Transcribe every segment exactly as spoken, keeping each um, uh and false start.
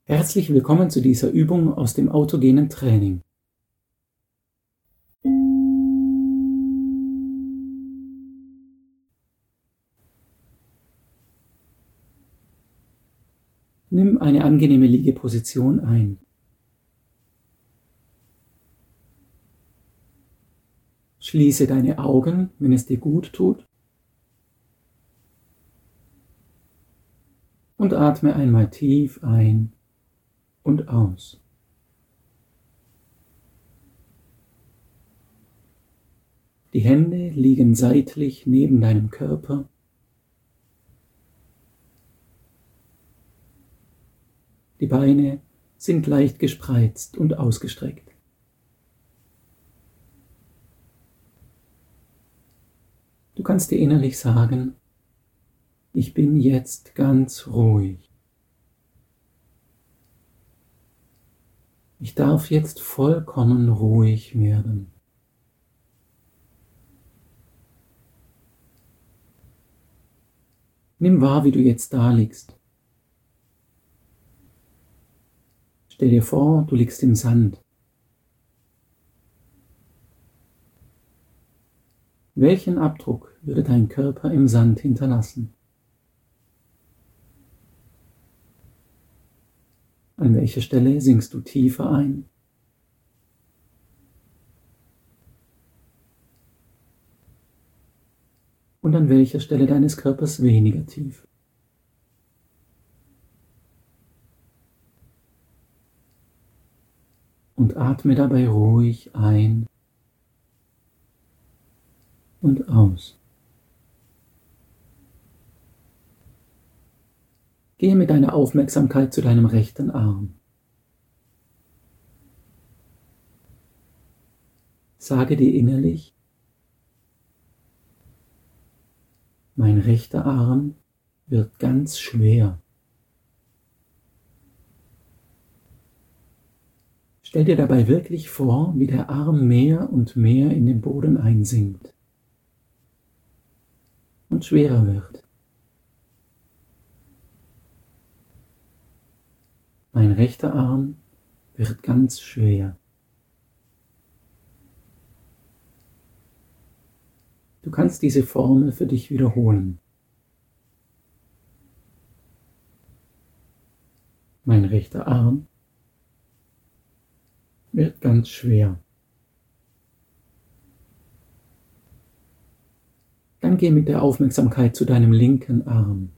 Herzlich willkommen zu dieser Übung aus dem autogenen Training. Nimm eine angenehme Liegeposition ein. Schließe deine Augen, wenn es dir gut tut, und atme einmal tief ein und aus. Die Hände liegen seitlich neben deinem Körper. Die Beine sind leicht gespreizt und ausgestreckt. Du kannst dir innerlich sagen: Ich bin jetzt ganz ruhig. Ich darf jetzt vollkommen ruhig werden. Nimm wahr, wie du jetzt da liegst. Stell dir vor, du liegst im Sand. Welchen Abdruck würde dein Körper im Sand hinterlassen? An welcher Stelle sinkst du tiefer ein? Und an welcher Stelle deines Körpers weniger tief? Und atme dabei ruhig ein und aus. Gehe mit deiner Aufmerksamkeit zu deinem rechten Arm. Sage dir innerlich: Mein rechter Arm wird ganz schwer. Stell dir dabei wirklich vor, wie der Arm mehr und mehr in den Boden einsinkt und schwerer wird. Mein rechter Arm wird ganz schwer. Du kannst diese Formel für dich wiederholen. Mein rechter Arm wird ganz schwer. Dann geh mit der Aufmerksamkeit zu deinem linken Arm.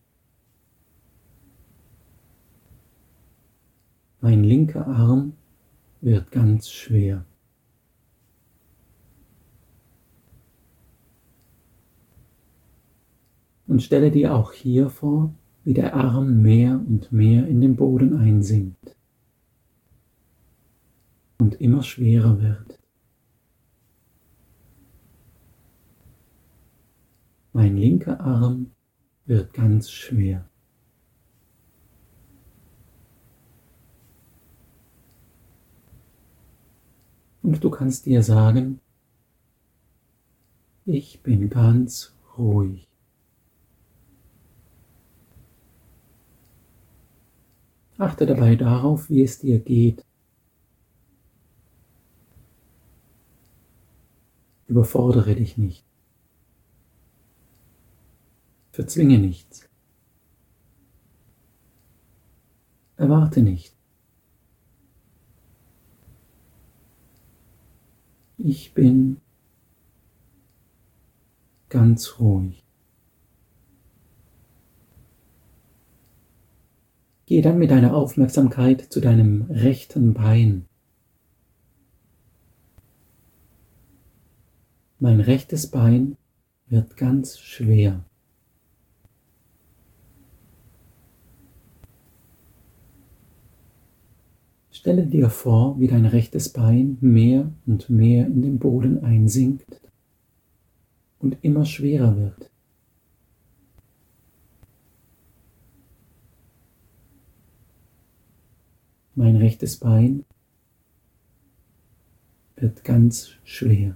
Mein linker Arm wird ganz schwer. Und stelle dir auch hier vor, wie der Arm mehr und mehr in den Boden einsinkt und immer schwerer wird. Mein linker Arm wird ganz schwer. Und du kannst dir sagen: Ich bin ganz ruhig. Achte dabei darauf, wie es dir geht. Überfordere dich nicht. Verzwinge nichts. Erwarte nicht. Ich bin ganz ruhig. Geh dann mit deiner Aufmerksamkeit zu deinem rechten Bein. Mein rechtes Bein wird ganz schwer. Stelle dir vor, wie dein rechtes Bein mehr und mehr in den Boden einsinkt und immer schwerer wird. Mein rechtes Bein wird ganz schwer.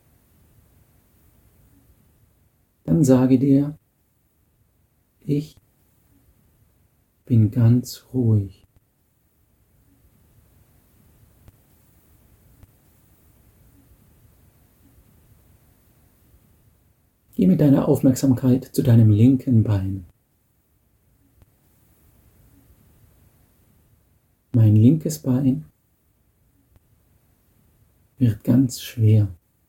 Dann sage dir: Ich bin ganz ruhig. Geh mit deiner Aufmerksamkeit zu deinem linken Bein. Mein linkes Bein wird ganz schwer.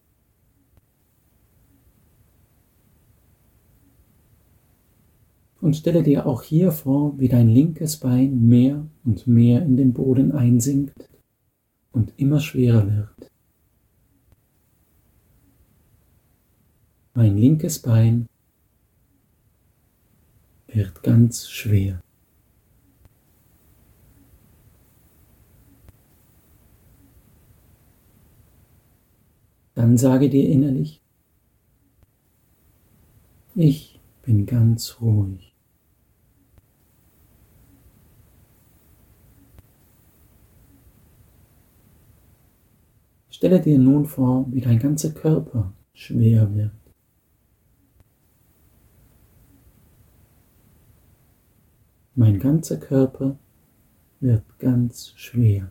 Und stelle dir auch hier vor, wie dein linkes Bein mehr und mehr in den Boden einsinkt und immer schwerer wird. Mein linkes Bein wird ganz schwer. Dann sage dir innerlich, ich bin ganz ruhig. Stelle dir nun vor, wie dein ganzer Körper schwer wird. Mein ganzer Körper wird ganz schwer.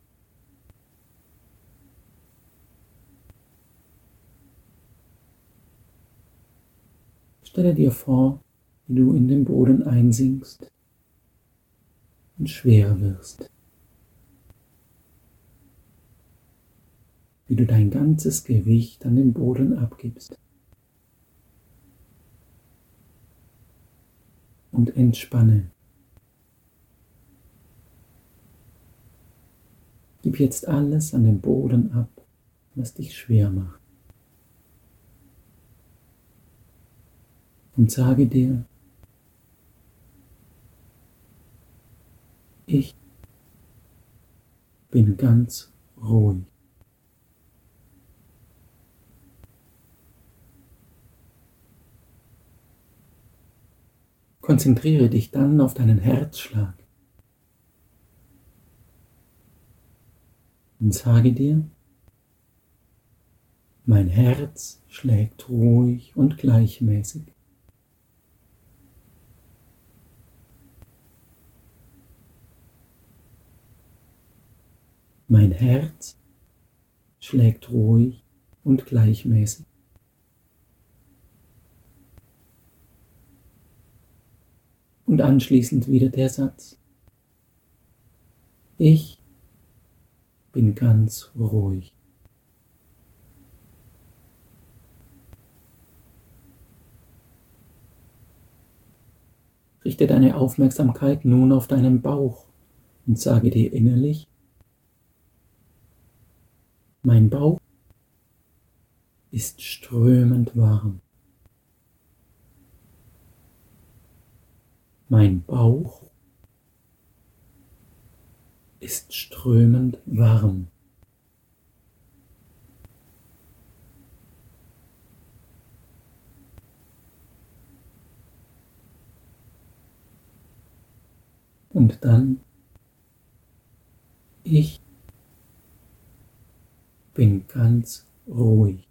Stelle dir vor, wie du in den Boden einsinkst und schwerer wirst. Wie du dein ganzes Gewicht an den Boden abgibst. Und entspanne. Gib jetzt alles an den Boden ab, was dich schwer macht. Und sage dir, ich bin ganz ruhig. Konzentriere dich dann auf deinen Herzschlag und sage dir, mein Herz schlägt ruhig und gleichmäßig. Mein Herz schlägt ruhig und gleichmäßig. Und anschließend wieder der Satz, ich bin ganz ruhig. Richte deine Aufmerksamkeit nun auf deinen Bauch und sage dir innerlich, mein Bauch ist strömend warm. Mein Bauch ist strömend warm. Und dann, ich bin ganz ruhig.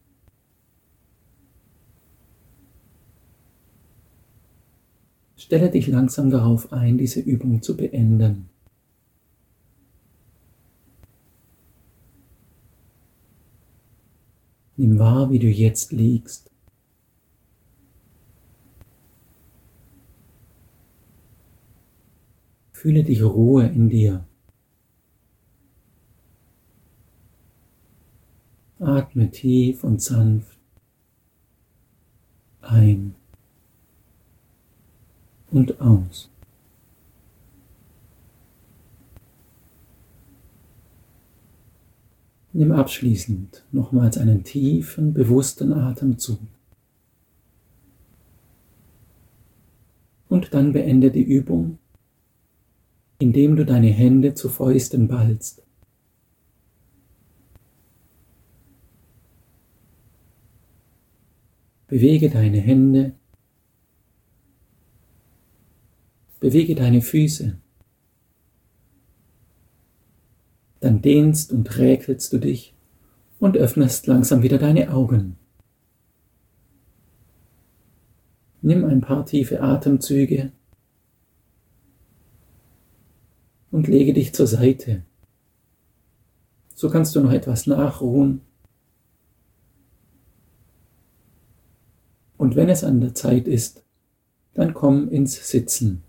Stelle dich langsam darauf ein, diese Übung zu beenden. Nimm wahr, wie du jetzt liegst. Fühle die Ruhe in dir. Atme tief und sanft ein und aus. Nimm abschließend nochmals einen tiefen, bewussten Atemzug. Und dann beende die Übung, indem du deine Hände zu Fäusten ballst. Bewege deine Hände, bewege deine Füße. Dann dehnst und räkelst du dich und öffnest langsam wieder deine Augen. Nimm ein paar tiefe Atemzüge und lege dich zur Seite. So kannst du noch etwas nachruhen. Und wenn es an der Zeit ist, dann komm ins Sitzen.